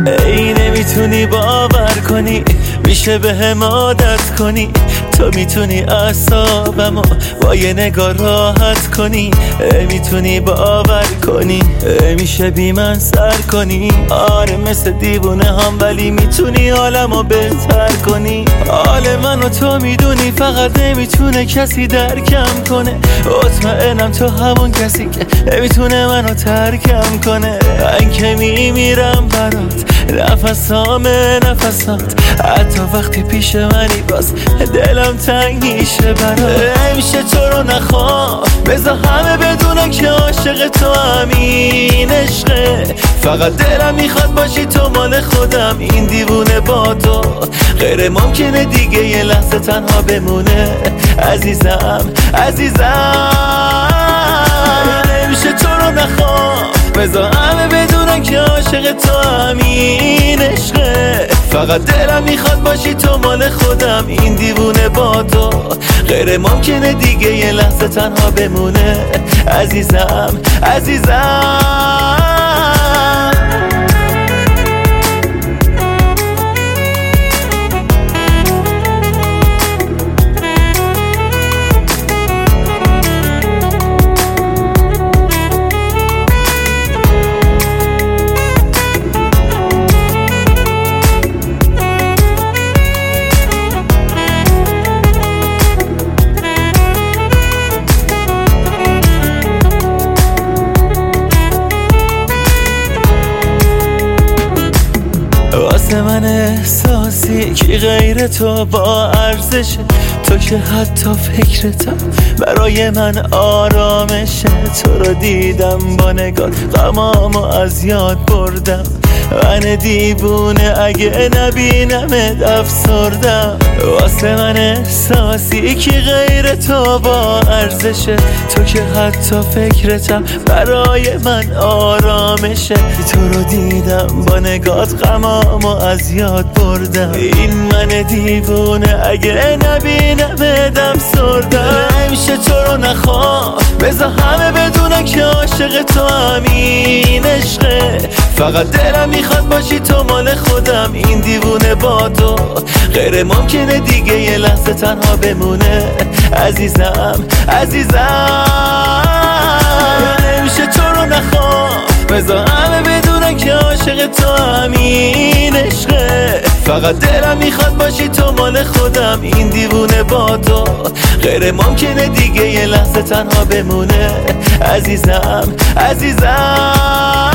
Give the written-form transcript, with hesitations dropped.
ای نمیتونی باور کنی میشه به هم عادت کنی، تو میتونی اعصابمو با یه نگاه راحت کنی. ای میتونی باور کنی میشه بی من سر کنی. آره مثل دیوونه هم ولی میتونی حالمو بهتر کنی. حال منو تو میدونی فقط نمیتونه کسی درکم کنه. مطمئنم تو همون کسی که نمیتونه منو ترکم کنه. من که میمیرم برات نفسام نفسات، حتی وقتی پیش منی باز دلم تنگ میشه برات. میشه تو رو نخوام بذار همه بدونن که عاشق تو همین عشقه. فقط دلم میخواد باشی تو مال خودم، این دیوونه با تو غیر ممکنه دیگه یه لحظه تنها بمونه. عزیزم نمیشه تو رو نخوام بذار همه بدونن که عاشق تو همین عشقه. فقط دلم میخواد باشی تو مال خودم، این دیوونه با تو غیر ممکنه دیگه یه لحظه تنها بمونه. عزیزم واسه من احساسی کی غیر تو با ارزشه. تو که حتی فکرتم برای من آرامشه. تو رو دیدم با نگات غمامو از یاد بردم. من دیوونه اگه نبینمت افسردم. واسه من احساسی کی غیر تو با ارزشه. تو که حتی فکرتم برای من آرامشه. تو رو دیدم با نگات غمامو از یاد بردم. این من دیوونه اگه نبینمت افسردم. نمیشه تو رو نخوام بذار همه بدونن که عاشق تو همین عشقه. فقط دلم میخواد باشی تو مال خودم، این دیوونه با تو غیر ممکنه دیگه یه لحظه تنها بمونه. عزیزم نمیشه تو رو نخوام بذار همه بدونن که عاشق تو همین عشقه. فقط دلم میخواد باشی تو مال خودم، این دیوونه با تو غیر ممکنه دیگه یه لحظه تنها بمونه. عزیزم